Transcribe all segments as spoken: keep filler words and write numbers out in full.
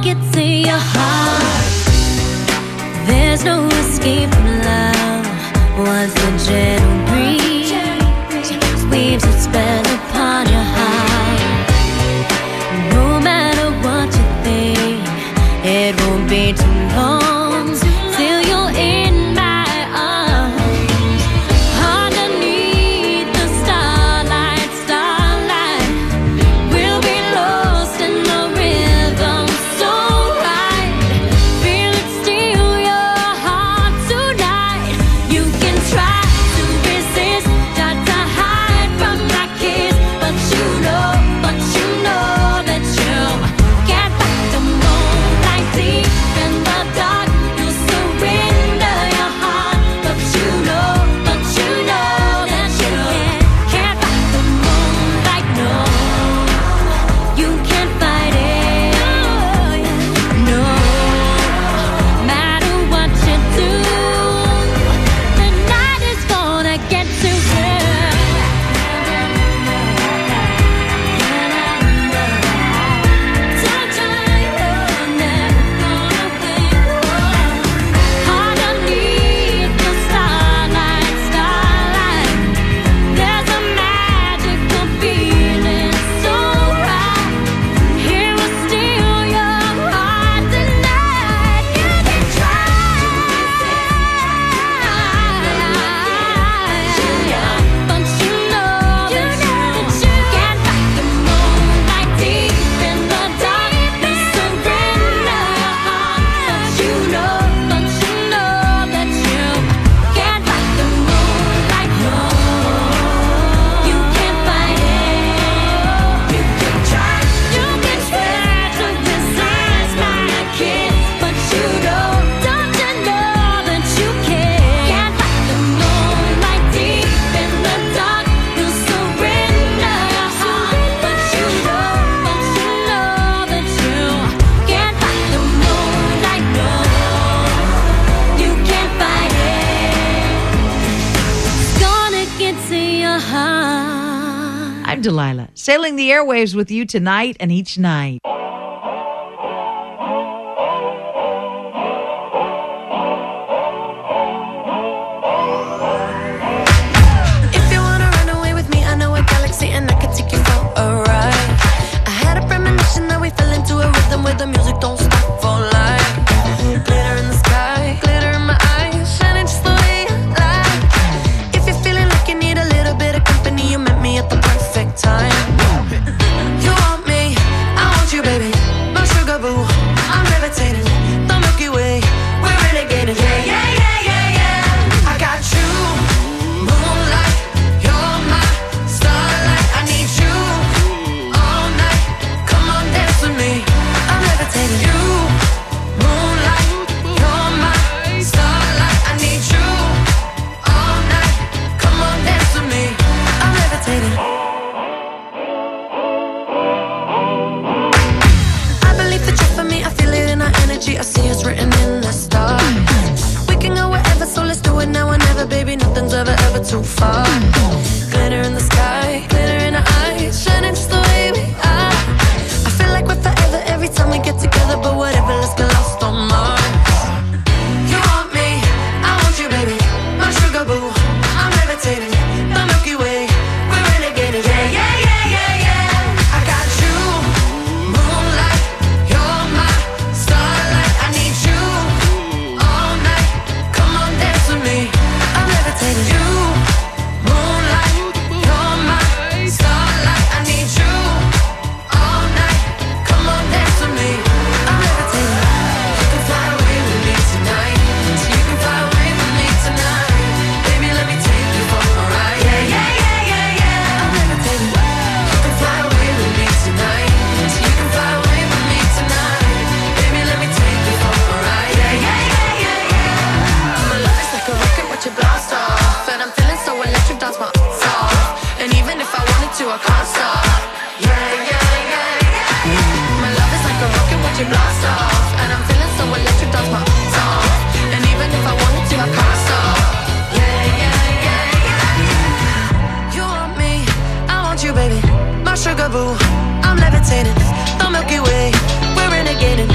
gets in your heart. There's no escape from love. Once the gentle breeze weaves its spell upon your heart. No matter what you think, it won't be too long till you're in my arms. Underneath the starlight, starlight, we'll be lost in the rhythm so right. Feel it steal your heart tonight. You can try to resist, try to hide from my kiss, but you know, but you know that you can't fight the moonlight deep in the dark. You surrender your heart, but you know, but you know that you can't fight the moonlight. No, you can't fight it. No, matter what you do, the night is gonna get to you. Underneath the starlight, starlight, there's a magical feeling so right. Here will steal your heart tonight. You can try, but you know that you can't fight the moonlight deep in the dark. You surrender your heart, but you know, but you know that you can't fight the moonlight. No, you can't fight it. You can try, you can try to resist my kiss, but you know, don't you know that you can't fight the moonlight deep in the dark. You surrender your heart, but you know, but you know that you can't fight the moonlight. No, you can't fight it. It's gonna get to your heart. I'm Delilah, sailing the airwaves with you tonight and each night. If you wanna run away with me, I know a galaxy and I can take you for a ride. I had a premonition that we fell into a rhythm where the music don't stop for life. Glitter in the sky, glitter in my eyes, shining just the way you like. If you're feeling like you need a little bit of company, you met me at the perfect time. You want me, I want you, baby. My sugar boo, I'm levitating. The Milky Way, we're renegading. Yeah, yeah, yeah, yeah, yeah. I got you, moonlight, you're my starlight. I need you all night. Come on, dance with me. I'm levitating. You, moonlight, you're my starlight. I need you all night. Come on, dance with me. I'm levitating. I believe that you're for me. I feel it in our energy. I see us written in the stars. We can go wherever, so let's do it now or never, baby. Nothing's ever, ever too far. Glitter in the sky, glitter in our eyes, shining just the way we are. I feel like we're forever every time we get together, but whatever, let's get lost on Mars. You want me, I want you, baby. My sugar boo, I'm levitating. The Milky Way, we're renegading. Yeah, yeah, yeah, yeah, yeah. I got you, moonlight, you're my starlight. I need you all night. Come on, dance with me. I'm levitating. You, moonlight, you're my starlight. I need you all night. Come on, dance with me. I'm levitating. You can fly away with me tonight. You can fly away with me tonight. Baby, let me take you for a ride. Yeah, yeah, yeah, yeah, yeah. I'm levitating. You can fly away with me tonight. You can fly away with me tonight. Baby, let me take you for a ride. Yeah, yeah, yeah, yeah, yeah. My love is like a rocket, watch it blast off. And I'm feeling so electric, dance my ass off. And even if I wanted to, I can't stop. Yeah, yeah, yeah, yeah. My love is like a rocket, watch it blast off. And I'm feeling so electric, dance my ass off. And even if I wanted to, I can't stop. Yeah, yeah, yeah, yeah. You want me, I want you, baby. My sugar boo, I'm levitating. The Milky Way, we're in renegading.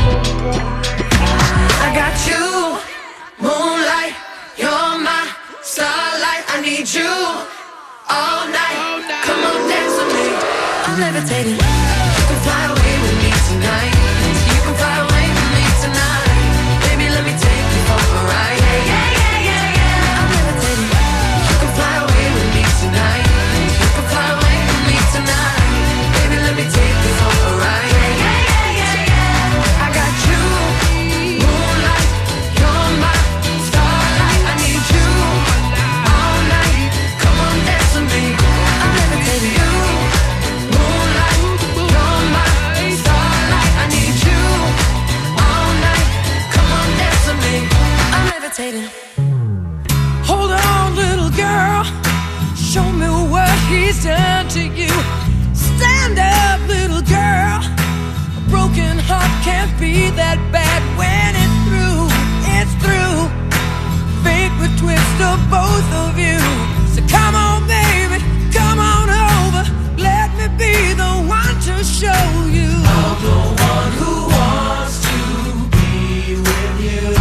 I got you, moonlight, you're my starlight. I need you all night. Come on, dance with me. I'm levitating. You can fly away with me tonight. You can fly away with me tonight. Baby, let me take you for a ride. Yeah, yeah, yeah, yeah, yeah. I'm levitating. You can fly away with me tonight. You can fly away with me tonight. Baby, let me take you for a ride. Yeah, yeah, yeah, yeah, yeah. I got you, moonlight, you're my starlight. I need you all night. Come on, dance with me. I'm levitating. You, moonlight, you're my starlight. I need you all night. Come on, dance with me. I'm levitating. Hold on, little girl. Show me what he's done to you. Stand up, little girl. A broken heart can't be that bad when it's through. It's through. Fate would twist of both of you. So come on, baby, come on over. Let me be the one to show you. I'm the one who wants to be with you.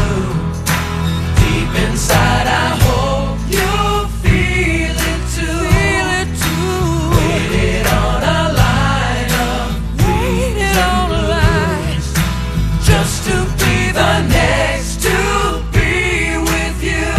Deep inside, I hope you feel it too. Feel it too. Waited on a line of waited on a line just to be the next to be with you.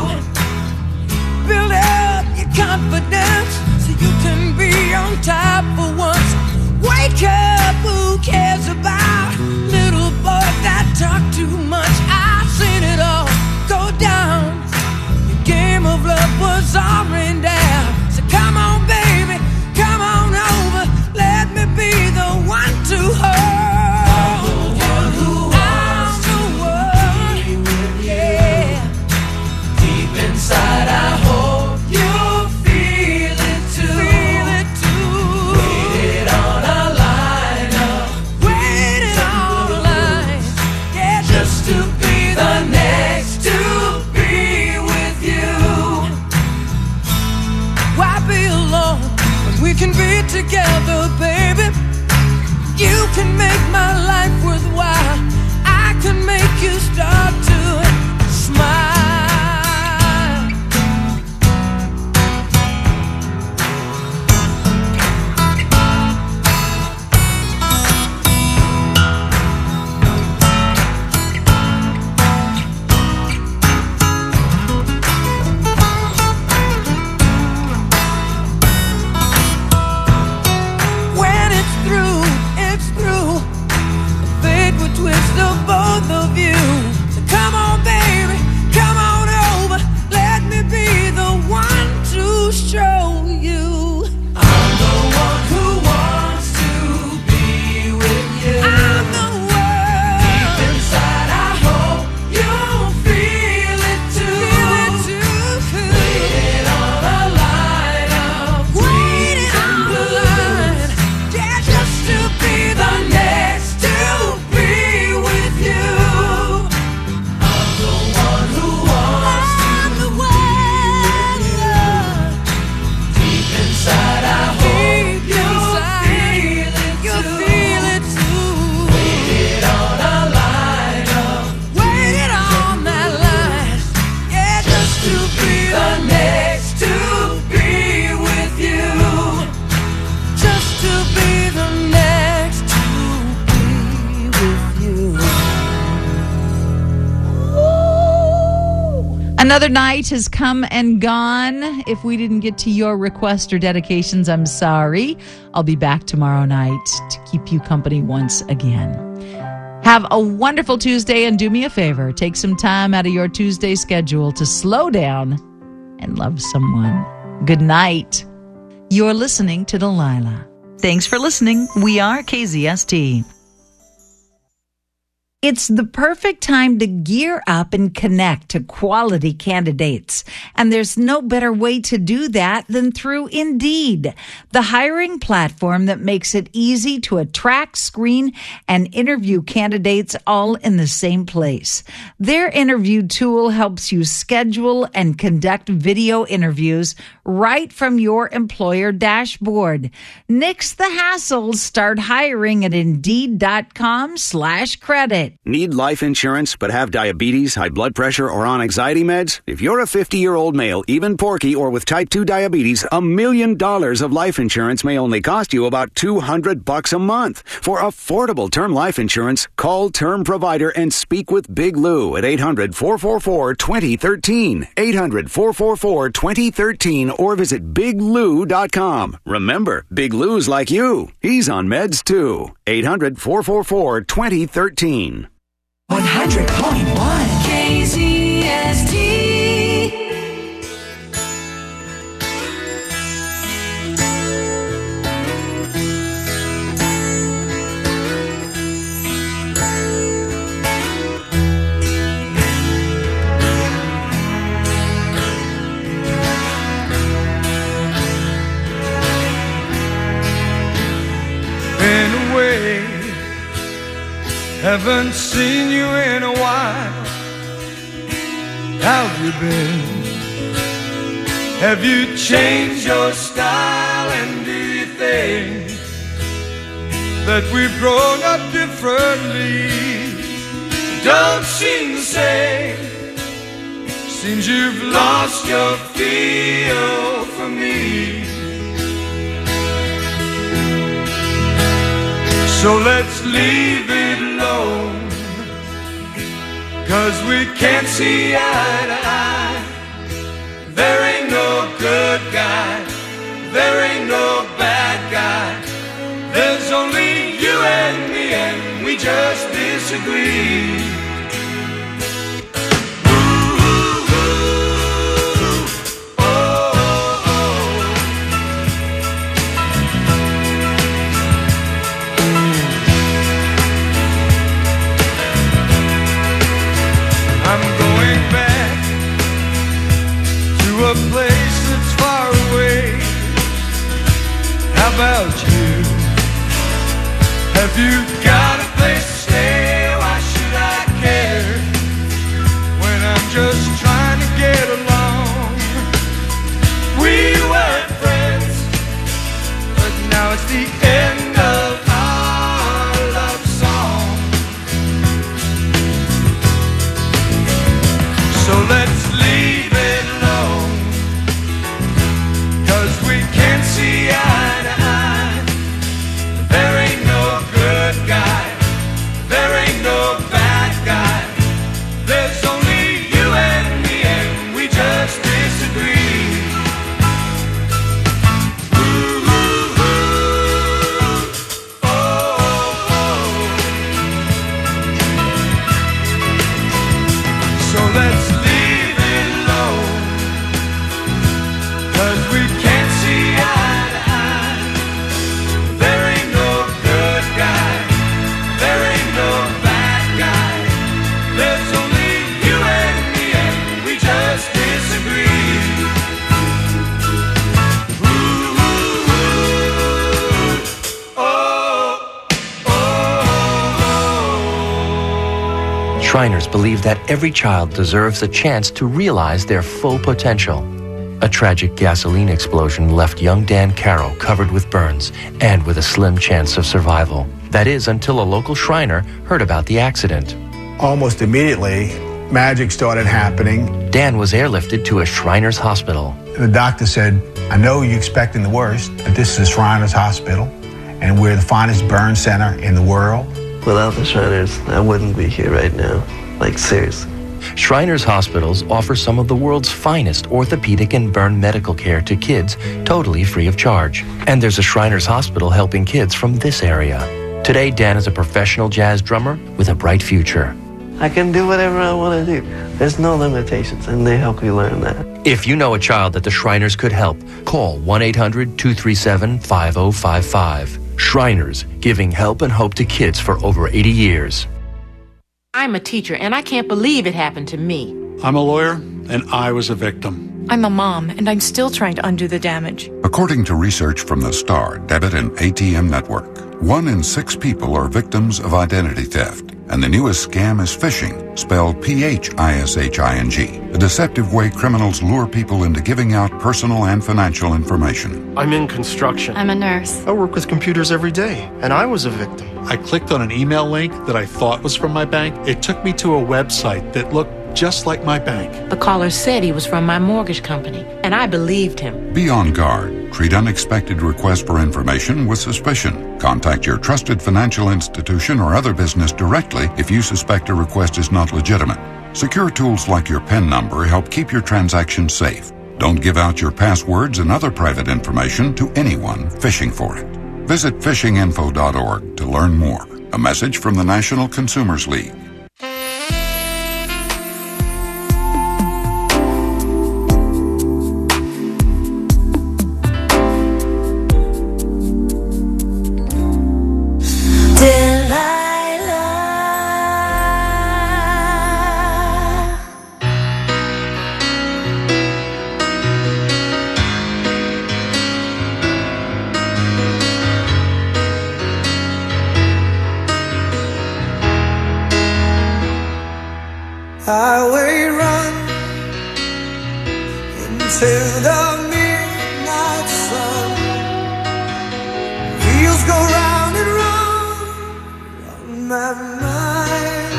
Build up your confidence so you can be on top for once. Wake up, who cares about little boys that talk too much? I've seen it all go down. Your game of love was all rained down. So come on, baby, come on over. Let me be the one to hold. I'm the one who wants to be with you. Yeah. Deep inside, I hope you feel it too. Feel it too. Waited on a line of waited on a line. Yeah, just to be the next to be with you. Why be alone when we can be together, baby? You can make my life worthwhile. I can make you start to smile. When it's through, it's through. Fate would twist of both of you. So come on, baby, come on over. Let me be the one to show you. I'm the one who wants to be with you. I'm the one. Deep inside, I hope you feel it too. Feel it too. Waited on a line of waiting on the line. Yeah, just to be the next to be with you. I'm the one who wants I'm the one. Deep inside, I hope you feel it too. Feel it too. Waited on a line of waited on that line. Yeah, just to be the next to be with you. Just to be the next to be with you. Another night has come and gone. If we didn't get to your request or dedications, I'm sorry. I'll be back tomorrow night to keep you company once again. Have a wonderful Tuesday, and do me a favor. Take some time out of your Tuesday schedule to slow down and love someone. Good night. You're listening to Delilah. Thanks for listening. We are K Z S T. It's the perfect time to gear up and connect to quality candidates. And there's no better way to do that than through Indeed, the hiring platform that makes it easy to attract, screen, and interview candidates all in the same place. Their interview tool helps you schedule and conduct video interviews right from your employer dashboard. Nix the hassle. Start hiring at Indeed.com slash credit. Need life insurance but have diabetes, high blood pressure, or on anxiety meds? If you're a fifty-year-old male, even porky, or with type two diabetes, a million dollars of life insurance may only cost you about two hundred bucks a month. For affordable term life insurance, call Term Provider and speak with Big Lou at eight hundred, four four four, two zero one three, eight hundred, four four four, two zero one three, or visit big lou dot com. Remember, Big Lou's like you. He's on meds too. eight hundred, four four four, two zero one three. one hundred point one K Z S T. Been away, haven't seen you in a while. How've you been? Have you changed your style? And do you think that we've grown up differently? Don't seem the same. Seems you've lost your feel for me. So let's leave it alone, 'cause we can't see eye to eye. There ain't no good guy, there ain't no bad guy. There's only you and me, and we just disagree. A place that's far away. How about you? Have you got a place to stay? Why should I care when I'm just trying to get along? We were friends, but now it's the end of our love song. So let's leave it alone, 'cause we can't see eye to eye. There ain't no good guy, there ain't no bad guy. There's only you and me, and we just disagree. Ooh, ooh, ooh. Oh, oh, oh. So let's leave it alone, 'cause we can't see eye to eye. There ain't no good guy, there ain't no bad guy. There's only you and me, and we just disagree. Ooh, ooh, ooh. Oh, oh, oh. Shriners believe that every child deserves a chance to realize their full potential. A tragic gasoline explosion left young Dan Carroll covered with burns and with a slim chance of survival. That is, until a local Shriner heard about the accident. Almost immediately, magic started happening. Dan was airlifted to a Shriners hospital. The doctor said, I know you're expecting the worst, but this is Shriners Hospital, and we're the finest burn center in the world. Without the Shriners, I wouldn't be here right now. Like, seriously. Shriners Hospitals offer some of the world's finest orthopedic and burn medical care to kids totally free of charge. And there's a Shriners Hospital helping kids from this area. Today, Dan is a professional jazz drummer with a bright future. I can do whatever I want to do. There's no limitations, and they help you learn that. If you know a child that the Shriners could help, call one eight hundred, two three seven, five oh five five. Shriners, giving help and hope to kids for over eighty years. I'm a teacher, and I can't believe it happened to me. I'm a lawyer, and I was a victim. I'm a mom, and I'm still trying to undo the damage. According to research from the STAR Debit and A T M Network, one in six people are victims of identity theft. And the newest scam is phishing, spelled P H I S H I N G, a deceptive way criminals lure people into giving out personal and financial information. I'm in construction. I'm a nurse. I work with computers every day, and I was a victim. I clicked on an email link that I thought was from my bank. It took me to a website that looked just like my bank. The caller said he was from my mortgage company, and I believed him. Be on guard. Treat unexpected requests for information with suspicion. Contact your trusted financial institution or other business directly if you suspect a request is not legitimate. Secure tools like your PIN number help keep your transactions safe. Don't give out your passwords and other private information to anyone fishing for it. Visit fishing info dot org to learn more. A message from the National Consumers League. Highway run into the midnight sun. Wheels go round and round on my mind.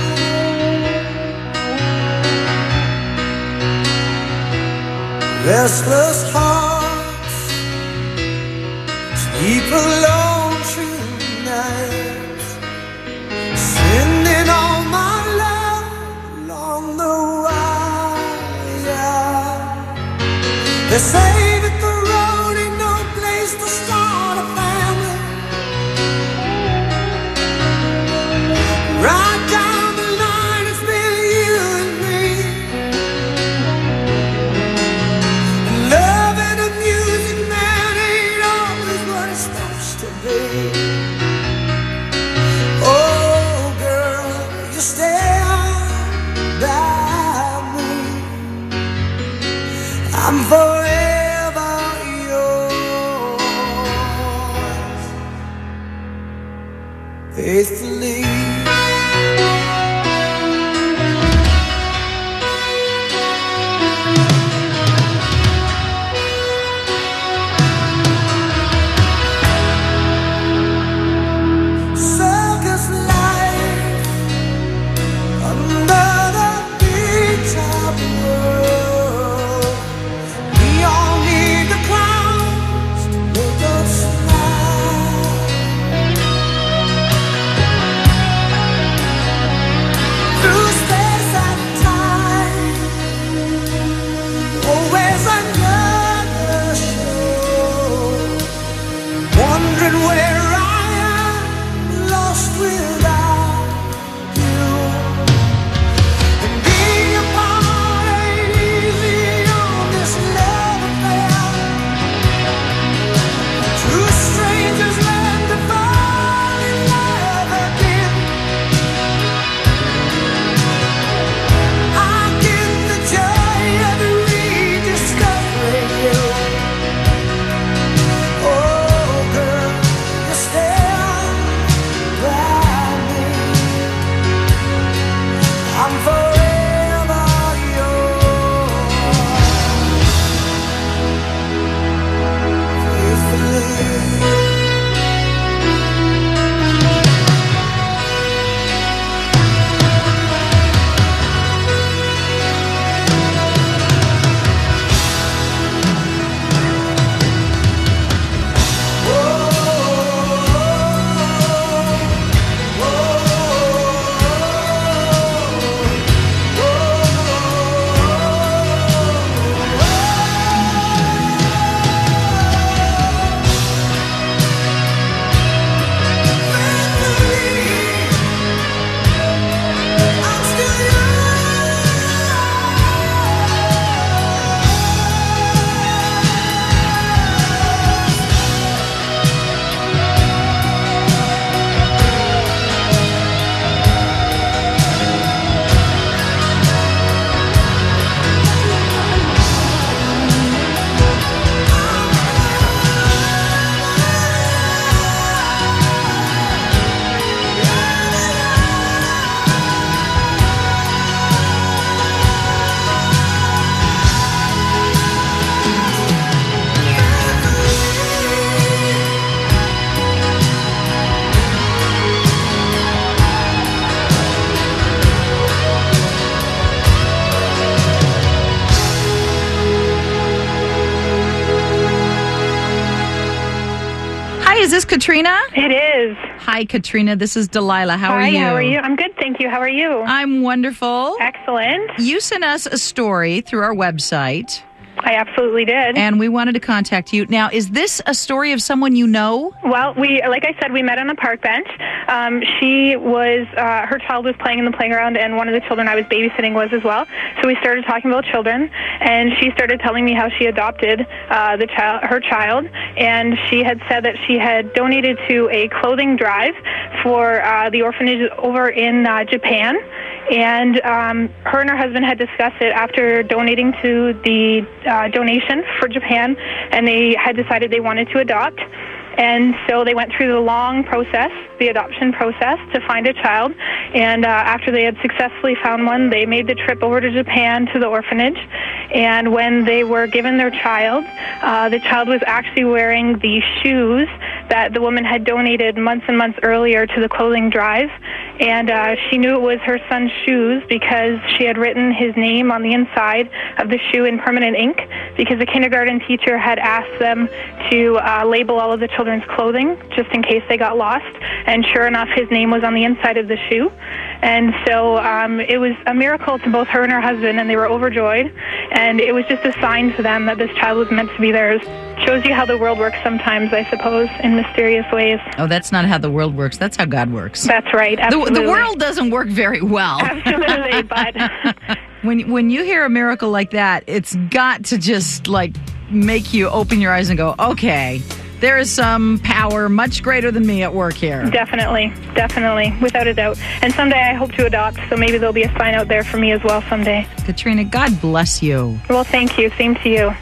Restless hearts sleep alone through nights, sending all my along the wire. They say that the road ain't no place to start a family. Right down the line, it's been you and me. Love and the music, man, ain't always what it's supposed to be. Oh, girl, you stay by me. I'm forever yours, faithfully. Circus life under the big top world. We all need the clowns to make us smile. this Katrina? It is. Hi, Katrina. This is Delilah. How Hi, are you? how are you? I'm good, thank you. How are you? I'm wonderful. Excellent. You sent us a story through our website. I absolutely did. And we wanted to contact you. Now, is this a story of someone you know? Well, we, like I said, we met on a park bench. Um, she was, uh, her child was playing in the playground, and one of the children I was babysitting was as well. So we started talking about children, and she started telling me how she adopted uh, the child, her child, and she had said that she had donated to a clothing drive for uh, the orphanage over in uh, Japan. And um, her and her husband had discussed it after donating to the uh, donation for Japan, and they had decided they wanted to adopt. And so they went through the long process, the adoption process, to find a child. And uh, after they had successfully found one, they made the trip over to Japan to the orphanage. And when they were given their child, uh, the child was actually wearing the shoes that the woman had donated months and months earlier to the clothing drive. And uh, she knew it was her son's shoes because she had written his name on the inside of the shoe in permanent ink, because the kindergarten teacher had asked them to uh, label all of the children's clothing just in case they got lost. And sure enough, his name was on the inside of the shoe. And so um, it was a miracle to both her and her husband, and they were overjoyed. And it was just a sign to them that this child was meant to be theirs. Shows you how the world works sometimes, I suppose, in mysterious ways. Oh, that's not how the world works. That's how God works. That's right. Absolutely. The, the world doesn't work very well. Absolutely, but when when you hear a miracle like that, it's got to just like make you open your eyes and go, okay, there is some power much greater than me at work here. Definitely, definitely, without a doubt. And someday I hope to adopt, so maybe there'll be a sign out there for me as well someday. Katrina, God bless you. Well, thank you. Same to you.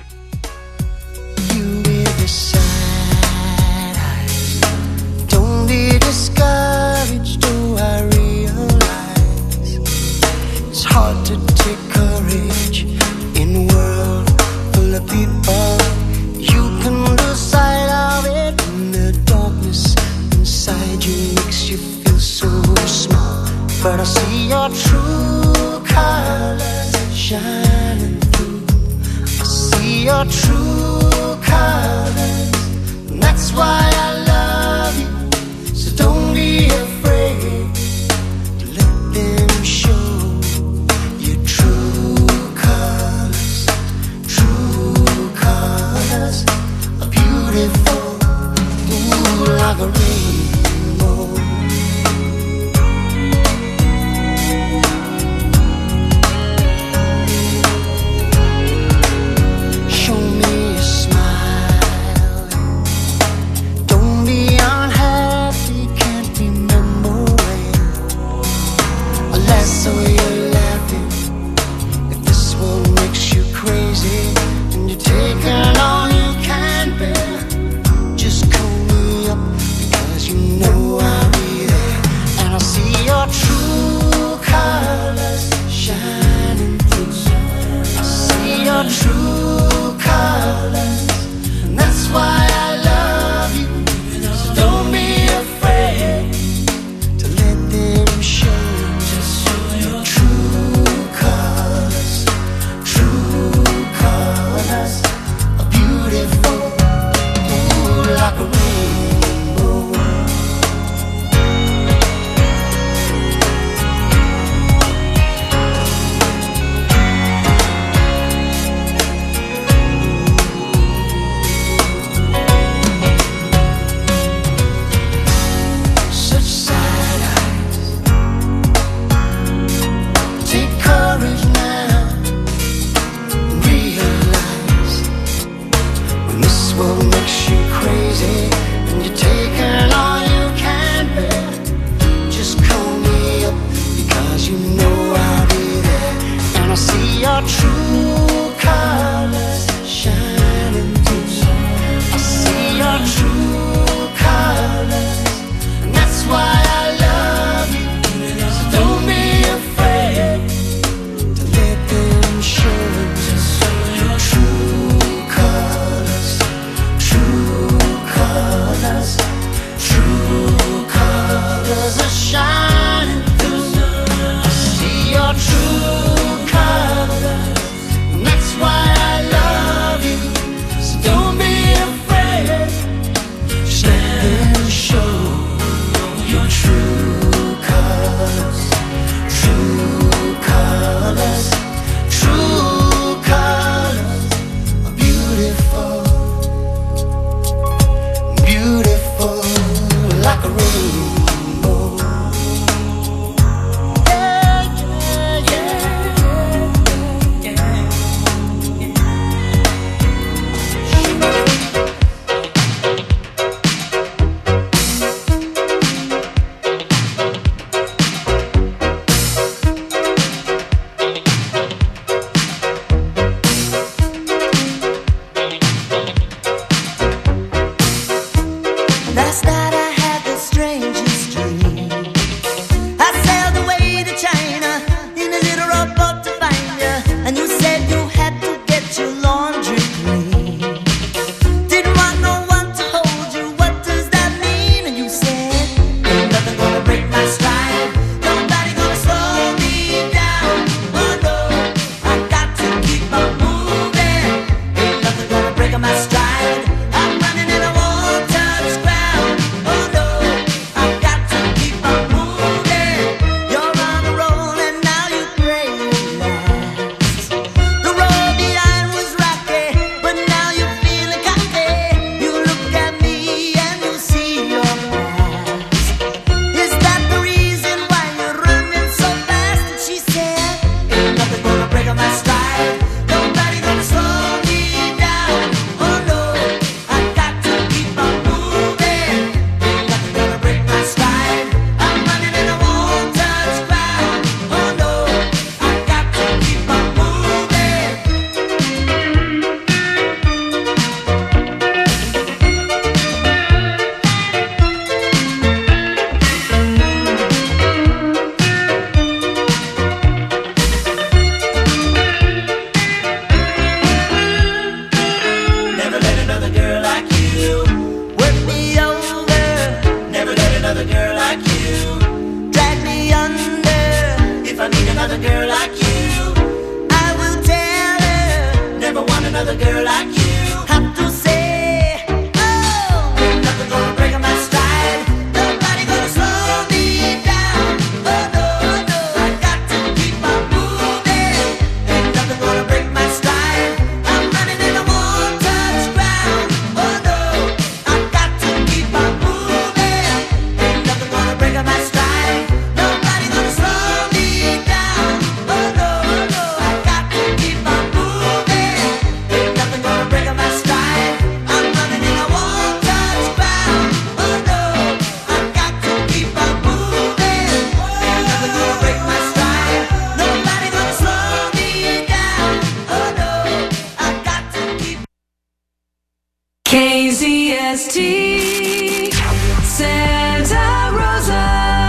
Don't be discouraged, do I realize it's hard to take courage in a world full of people. You can lose sight of it when the darkness inside you makes you feel so small. But I see your true colors shining through. I see your true colors, and that's why I love you. So don't be afraid to let them show your true colors. True colors are beautiful, ooh, like a rainbow. Show me a smile. Don't be girl like you. Drag me under if I need another girl like you. I will tell her, never want another girl like you. Have to say, oh, ain't nothing gonna break my stride. Nobody gonna slow me down. Oh no, no, I got to keep on moving. Ain't nothing gonna break my stride. I'm running and I won't touch ground. Oh no, I got to keep on moving. Ain't nothing gonna break my stride. Nobody gonna slow me down. Oh no, no, I got to keep on moving. Ain't nothing gonna break my stride. I'm running and I won't touch ground. Oh no, I got to keep on moving. Ain't nothing gonna break my stride. Nobody gonna slow me down. Oh no, I got to keep. K Z S T Santa Rosa.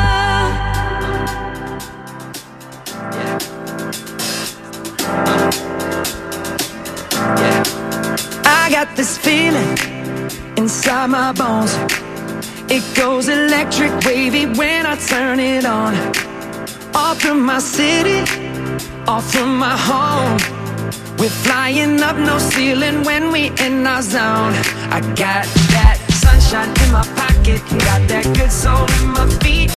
I got this feeling inside my bones. It goes electric wavy when I turn it on. Off from my city, off from my home. We're flying up no ceiling when we in our zone. I got that sunshine in my pocket, got that good soul in my feet.